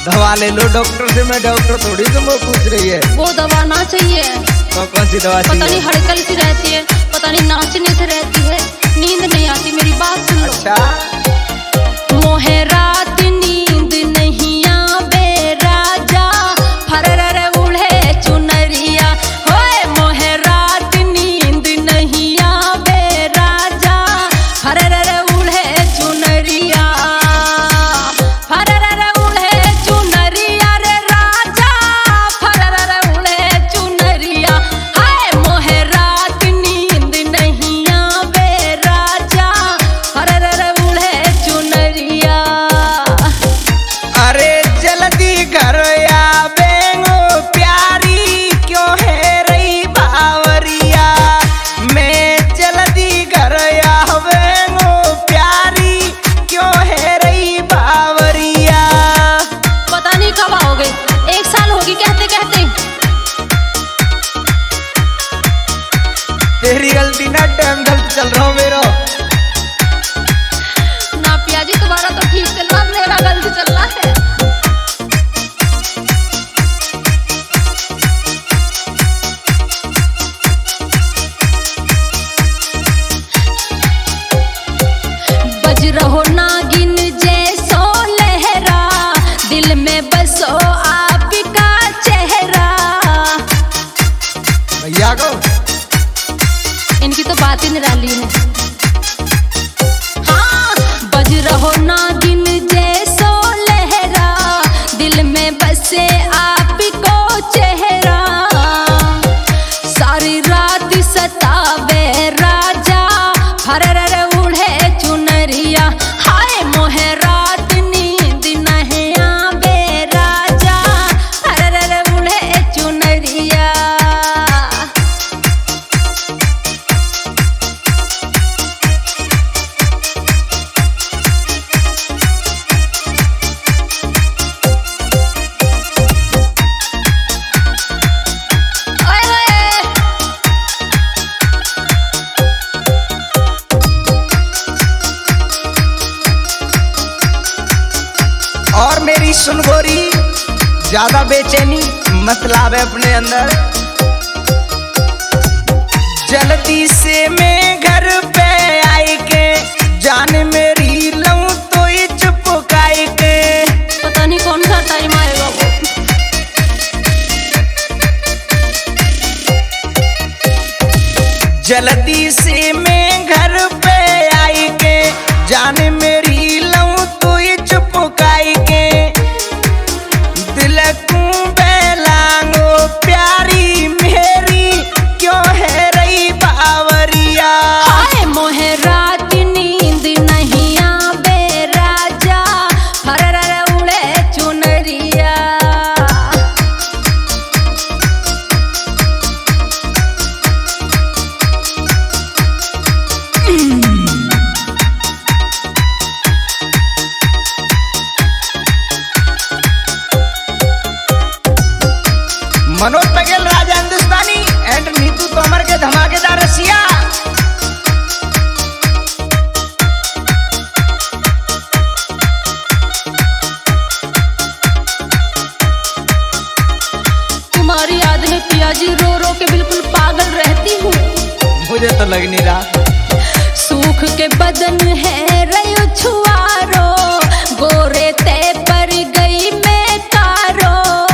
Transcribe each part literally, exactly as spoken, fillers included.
दवा ले लो डॉक्टर से। मैं डॉक्टर थोड़ी तुमको पूछ रही है। वो दवा ना चाहिए। तो कौन सी दवा चाहिए? पता नहीं हड़कल सी रहती है, पता नहीं नाचने से रहती है, नींद नहीं आती। मेरी बात सुन लो। अच्छा। मोहे रात नींद नहीं आवे राजा, फरर उड़े चुनरिया। होए मोहे रात नींद नहीं आवे राजा, फरर उड़े चुनरिया। फरर उड़े चुनरिया रे राजा, फरर उड़े चुनरिया। हाय मोहे रात नींद नहीं आवे राजा, फरर उड़े चुनरिया। अरे जल्दी घर आवेंगो प्यारी, क्यों है रही बावरिया। मैं जल्दी घर आवेंगो प्यारी, क्यों है रही बावरिया। पता नहीं कब आओगे, एक साल होगी कहते कहते। तेरी गलती ना, टाइम गलत चल रहा हूँ मेरा। ना पियाजी तुम्हारा तो ठीक चल रहा, मेरा गलत चल रहा है। बज रहो नागिन जैसो लहरा, दिल में बसो आपका चेहरा। भैया को इनकी तो बात ही निराली है। हाँ, बज रहो नागिन जैसो लहरा, दिल में बसे आपको चेहरा। सारी रात सतावे राजा, फरर उड़े चुनरिया। हाय मोहे रात नींद नहीं आवे राजा, फरर उड़े चुनरिया। ओए होए। और मेरी सुनगोरी, ज्यादा बेचैनी मत लावे अपने अंदर। जल्दी से मैं घर पे आई के, जान मेरी लूं तो ये चुपकाई के। पता नहीं कौन सा टाइम आएगा वो। जल्दी से मैं घर पे आई के, जान मेरी लूं तो ये चुपकाई के। दिल को बेलांगो प्यारी मेरी, क्यों है रही बावरिया। हाय मोहे रात नींद नहीं आवे राजा, फरर उड़े चुनरिया। मनोज बघेल राजा हिंदुस्तानी एंड नीतू तोमर के धमाकेदार रसिया। तुम्हारी याद है पियाजी, रो रो के बिल्कुल पागल रहती हूँ। मुझे तो लग नहीं रहा। सूख के बदन है रयो छुआरो, गोरे ते पर गई मैं तारो।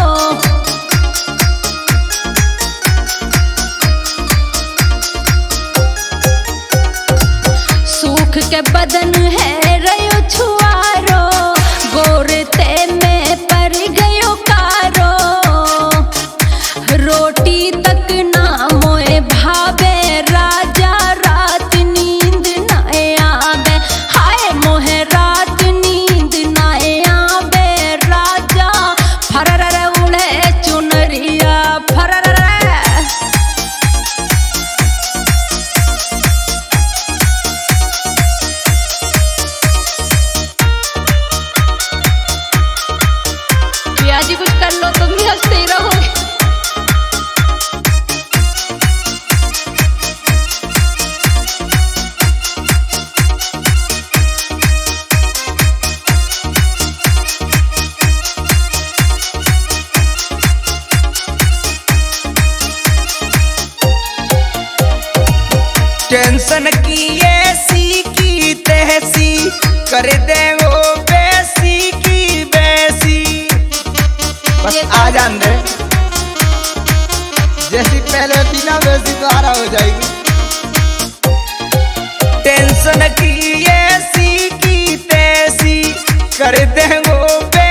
सूख के बदन है रयो छुआरो, गोरे ते में पर गयो कारो। रोटी तक ना मोए भावे राजा, रात नींद ना आवे। हाय मोहे रात नींद ना आवे राजा, फरर उड़े चुनरिया। फरर पियाजी कुछ कर लो, तुम भी हंसते ही रहोगे। टेंशन की ऐसी की तहसी कर दे वो बेसी की बैसी। बस आ जान दे, जैसी पहले थी ना वैसी दोबारा हो जाएगी। टेंशन की ऐसी की तैसी कर दे वो